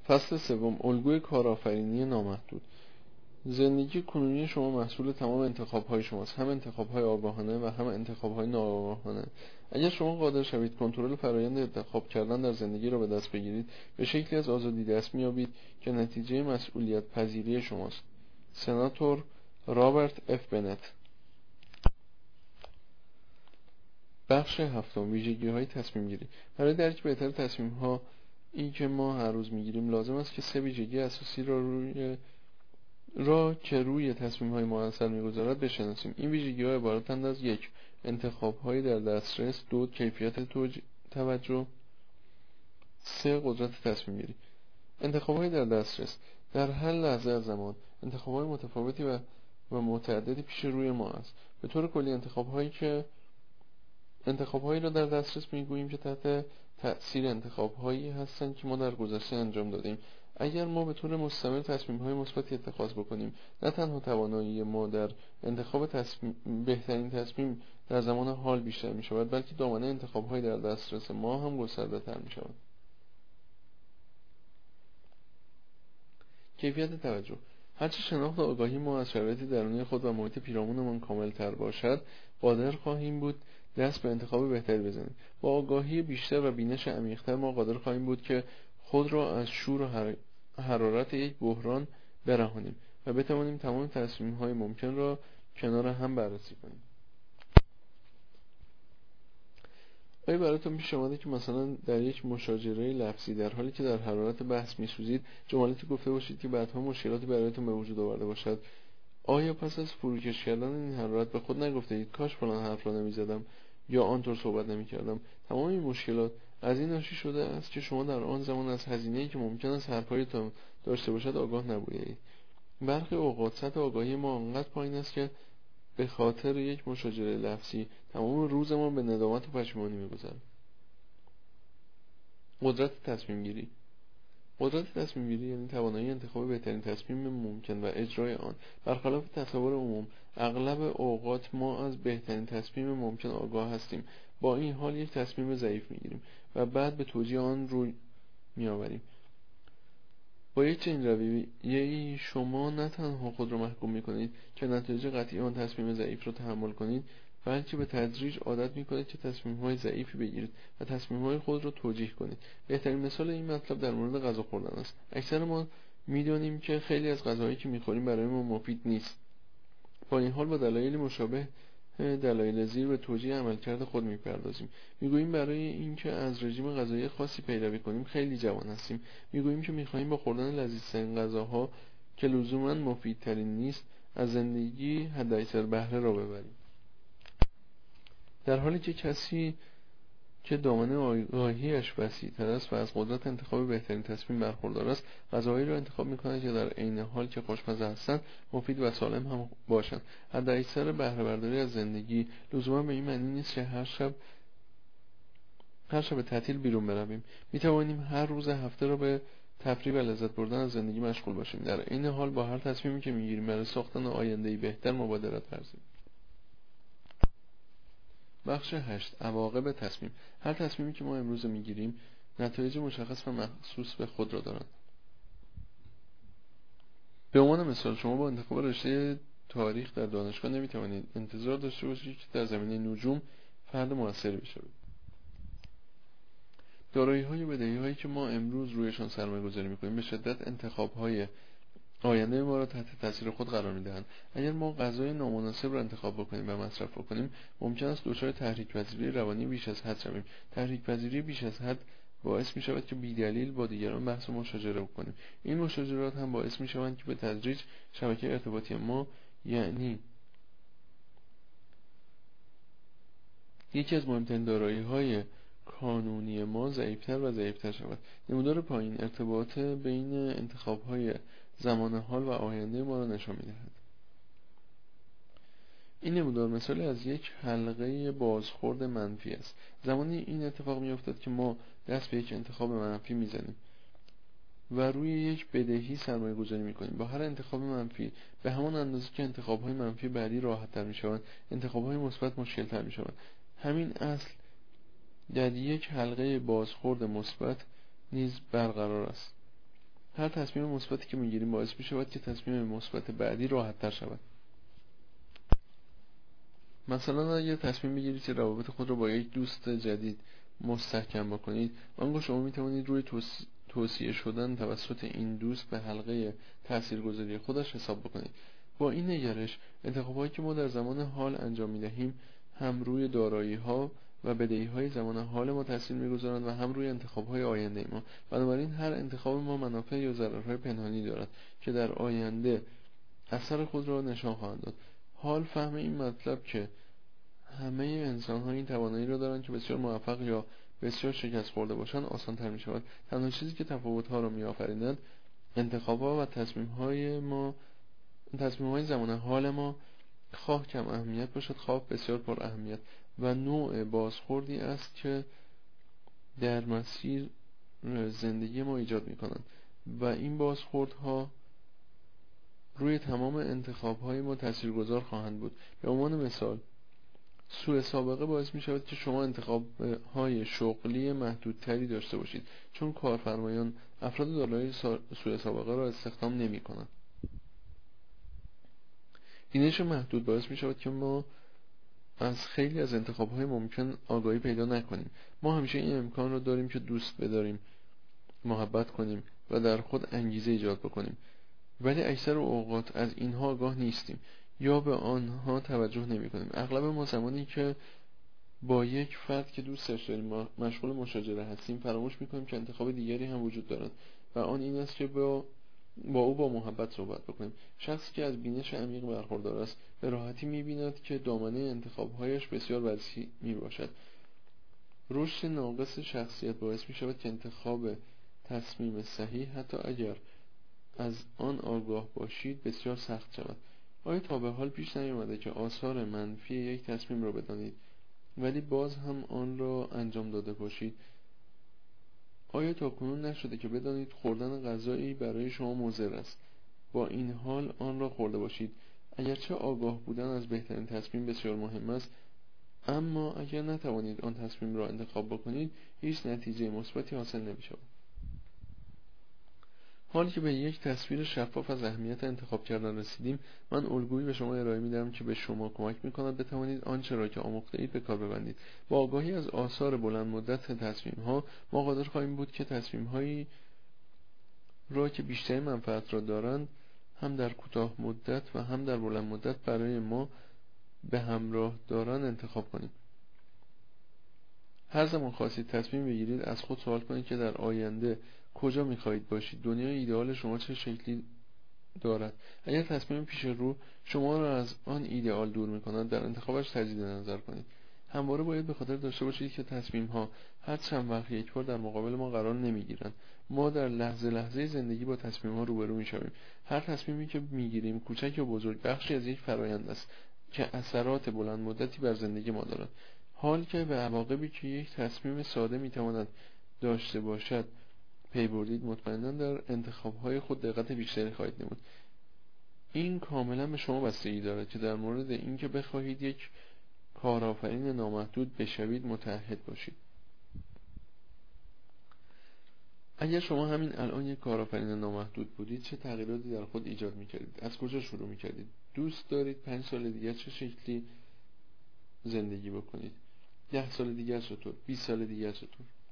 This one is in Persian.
فصل سوم، الگوی کارآفرینی نامحدود. زندگی کنونی شما محصول تمام انتخاب‌های شماست، هم انتخاب‌های آگاهانه و هم انتخاب‌های ناآگاهانه. اگر شما قادر شوید کنترل فرآیند انتخاب کردن در زندگی را به دست بگیرید، به شکلی از آزادی دست می‌یابید که نتیجه مسئولیت پذیری شماست. سناتور رابرت اف بنت. بخش هفتم، ویژگی‌های تصمیم گیری. برای درک بهتر تصمیم‌ها این که ما هر روز می‌گیریم لازم است که 3 ویژگی اساسی را که روی تصمیم‌های ما اثر می‌گذارد بشناسیم. این ویژگی‌ها عبارتند از: 1. انتخاب‌های در دسترس. 2. کیفیت توجه. 3. قدرت تصمیم گیری. انتخاب‌های در دسترس. در هر لحظه از زمان انتخاب‌های متفاوتی و متعددی پیش روی ما است. به طور کلی انتخاب‌هایی را در دسترس می‌گوییم که تحت تأثیر انتخاب‌هایی هستند که ما در گذشته انجام دادیم. اگر ما به طور مستمر تصمیم‌های مثبتی اتخاذ بکنیم، نه تنها توانایی ما در انتخاب بهترین تصمیم در زمان حال بیشتر می‌شود، بلکه دامنه انتخاب‌های در دسترس ما هم گسترده‌تر می‌شود. کیفیت توجه. هرچه شناخت و آگاهی ما از شرایط درونی خود و محیط پیرامونمان کامل‌تر باشد، قادر خواهیم بود دست به انتخاب بهتری بزنیم. با آگاهی بیشتر و بینش عمیق‌تر ما قادر خواهیم بود که خود را از شور و حرارت یک بحران برهانیم و بتوانیم تمام تصمیم‌های ممکن را کنار هم بررسی کنیم. آیا براتون پیش آمده که مثلا در یک مشاجره لفظی در حالی که در حرارت بحث می‌سوزید جملاتی گفته باشید که بعدها مشکلاتی برایتون به وجود آورده باشد؟ آیا پس از فروکش کردن این حرارت به خود نگفته اید کاش فلان حرف را نمی‌زدم یا آنطور صحبت نمی‌کردم؟ تمام این مشکلات از این ناشی شده است که شما در آن زمان از هزینه‌ای که ممکن است حرف‌هایتان داشته باشد آگاه نبودید. برخی اوقات سطح آگاهی ما آنقدر پایین است که به خاطر یک مشاجره لفظی تمام روزمان به ندامت و پشیمانی می‌گذرد. قدرت تصمیم گیری. قدرت تصمیم گیری یعنی توانایی انتخاب بهترین تصمیم ممکن و اجرای آن. برخلاف تصور عموم، اغلب اوقات ما از بهترین تصمیم ممکن آگاه هستیم. با این حال یک تصمیم ضعیف می‌گیریم و بعد به توجیه آن روی می‌آوریم. با یک چنین رویه‌ای شما نه تنها خود را محکوم می‌کنید که نتایج قطعی آن تصمیم ضعیف را تحمل کنید، بلکه به تدریج عادت می‌کنید که تصمیم‌های ضعیفی بگیرید و تصمیم‌های خود را توجیه کنید. بهترین مثال این مطلب در مورد غذا خوردن است. اکثر ما می‌دانیم که خیلی از غذاهایی که می‌خوریم برای ما مفید نیست. با این حال با دلایلی مشابه دلایل زیر به توجیه عملکرد خود می‌پردازیم. می‌گوییم برای اینکه از رژیم غذایی خاصی پیروی کنیم خیلی جوان هستیم. می‌گوییم که می‌خواهیم با خوردن لذیذترین غذاها که لزوماً مفیدترین نیست از زندگی حداکثر بهره را ببریم. در حالی که کسی که دامنه آگاهی‌اش وسیع‌تر است و از قدرت انتخاب بهترین تصمیم برخوردار است، غذاهایی را انتخاب می‌کند که در عین حال که خوشمزه هستند مفید و سالم هم باشند. حداکثر بهره برداری از زندگی لزوما به این معنی نیست که هر شب تعطیل بیرون برویم. می‌توانیم هر روز هفته را به تفریح و لذت بردن از زندگی مشغول باشیم، در عین حال با هر تصمیمی که می‌گیریم برای ساختن آینده‌ای بهتر مبادرت ورزیم. بخش 8، عواقب تصمیم. هر تصمیمی که ما امروز میگیریم نتایج مشخص و مخصوص به خود را دارند. به عنوان مثال شما با انتخاب رشته تاریخ در دانشگاه نمیتوانید انتظار داشته باشید که در زمینه نجوم فرد موثری بشوید. دارایی‌های و بدهی‌هایی که ما امروز رویشان سرمایه‌گذاری می‌کنیم به شدت انتخاب‌های آینده ما را تحت تاثیر خود قرار می‌دهند. اگر ما غذای نامناسب را انتخاب بکنیم و مصرف بکنیم، ممکن است دچار تحریک‌پذیری روانی بیش از حد شویم. تحریک‌پذیری بیش از حد باعث می‌شود که بی‌دلیل با دیگران بحث و مشاجره بکنیم. این مشاجرات هم باعث می‌شوند که به تدریج شبکه ارتباطی ما، یعنی یکی از مهمترین دارایی‌های کانونی ما، ضعیف‌تر و ضعیف‌تر شود. نمودار پایین ارتباط بین انتخاب‌های زمان حال و آینده ما را نشان می‌دهد. این نمودار مثالی از یک حلقه بازخورد منفی است. زمانی این اتفاق می‌افتد که ما دست به یک انتخاب منفی می‌زنیم و روی یک بدهی سرمایه‌گذاری می‌کنیم. با هر انتخاب منفی به همان اندازه که انتخاب‌های منفی بعدی راحت‌تر می‌شوند، انتخاب‌های مثبت مشکل‌تر می‌شوند. همین اصل در یک حلقه بازخورد مثبت نیز برقرار است. هر تصمیم مثبتی که میگیریم باعث میشه که تصمیم مثبت بعدی راحت تر شود. مثلا اگر تصمیم بگیرید که روابط خود را با یک دوست جدید مستحکم بکنید، آنگاه شما میتوانید روی توصیه شدن توسط این دوست به حلقه تاثیرگذاری خودش حساب بکنید. با این نگرش، انتخاب‌هایی که ما در زمان حال انجام می‌دهیم هم روی دارایی‌ها و بدهی‌های زمان حال ما تاثیر می‌گذارند و هم روی انتخاب‌های آینده ما. بنابراین هر انتخاب ما منافع یا ضررهای پنهانی دارد که در آینده اثر خود را نشان خواهند داد. حال فهم این مطلب که همه انسان‌ها این توانایی را دارند که بسیار موفق یا بسیار شکست خورده باشند آسان تر می‌شود. تنها چیزی که تفاوت‌ها را می‌آفریند انتخاب‌ها و تصمیم‌های زمان حال ما، خواه کم اهمیت باشد خواه بسیار پر اهمیت، و نوع بازخوردی است که در مسیر زندگی ما ایجاد می‌کنند و این بازخوردها روی تمام انتخاب‌های ما تاثیرگذار خواهند بود. به عنوان مثال، سوء سابقه باعث می شود که شما انتخاب‌های شغلی محدودتری داشته باشید، چون کارفرمایان افراد دارای سوء سابقه را استخدام نمی کنند. بینش محدود باعث می شود که ما از خیلی از انتخاب‌های ممکن آگاهی پیدا نکنیم. ما همیشه این امکان را داریم که دوست بداریم، محبت کنیم و در خود انگیزه ایجاد بکنیم، ولی اکثر اوقات از اینها آگاه نیستیم یا به آنها توجه نمی کنیم. اغلب ما زمانی که با یک فرد که دوستش داریم مشغول مشاجره هستیم فراموش میکنیم که انتخاب دیگری هم وجود دارد و آن این است که با او با محبت صحبت بکنیم. شخصی که از بینش عمیق برخوردار است به راحتی میبیند که دامنه انتخابهایش بسیار وسیع میباشد. رشد ناقص شخصیت باعث میشود که انتخاب تصمیم صحیح حتی اگر از آن آگاه باشید بسیار سخت شود. آیا تا به حال پیش نیامده که آثار منفی یک تصمیم را بدانید ولی باز هم آن را انجام داده باشید؟ آیا تاکنون نشده که بدانید خوردن غذایی برای شما مضر است، با این حال آن را خورده باشید؟ اگرچه آگاه بودن از بهترین تصمیم بسیار مهم است، اما اگر نتوانید آن تصمیم را انتخاب بکنید هیچ نتیجه مثبتی حاصل نمی‌شود. حالی که به یک تصویر شفاف از اهمیت انتخاب کردن رسیدیم، من الگویی به شما ارائه می‌دهم که به شما کمک می‌کند بتوانید آنچه را که آموخته اید به کار ببندید. با آگاهی از آثار بلند مدت تصمیم‌ها، ما قادر خواهیم بود که تصمیم‌هایی را که بیشتر منفعت را دارند هم در کوتاه مدت و هم در بلند مدت برای ما به همراه دارند انتخاب کنیم. هر زمان خواستید تصمیم بگیرید از خود سوال کنید که در آینده کجا می‌خواهید باشید؟ دنیای ایدئال شما چه شکلی دارد؟ اگر تصمیم پیش رو شما را از آن ایدئال دور می‌کند، در انتخابش تجدید نظر کنید. همواره باید به خاطر داشته باشید که تصمیم‌ها هر چند وقت یک بار در مقابل ما قرار نمی‌گیرند. ما در لحظه لحظه زندگی با تصمیم‌ها روبرو می‌شویم. هر تصمیمی که می‌گیریم، کوچک یا بزرگ، بخشی از یک فرآیند است که اثرات بلند مدتی بر زندگی ما دارد. حال که به عواقبی که یک تصمیم ساده می‌تواند داشته باشد پی بردید، مطمئناً در انتخاب‌های خود دقت بیشتری خواهید نمود. این کاملا به شما بستگی دارد که در مورد اینکه بخواهید یک کارآفرین نامحدود بشوید متعهد باشید. اگر شما همین الان یک کارآفرین نامحدود بودید، چه تغییراتی در خود ایجاد می‌کردید؟ از کجا شروع می‌کردید؟ دوست دارید 5 سال دیگر چه شکلی زندگی بکنید؟ 10 سال دیگر چطور؟ 20 سال دیگر چطور؟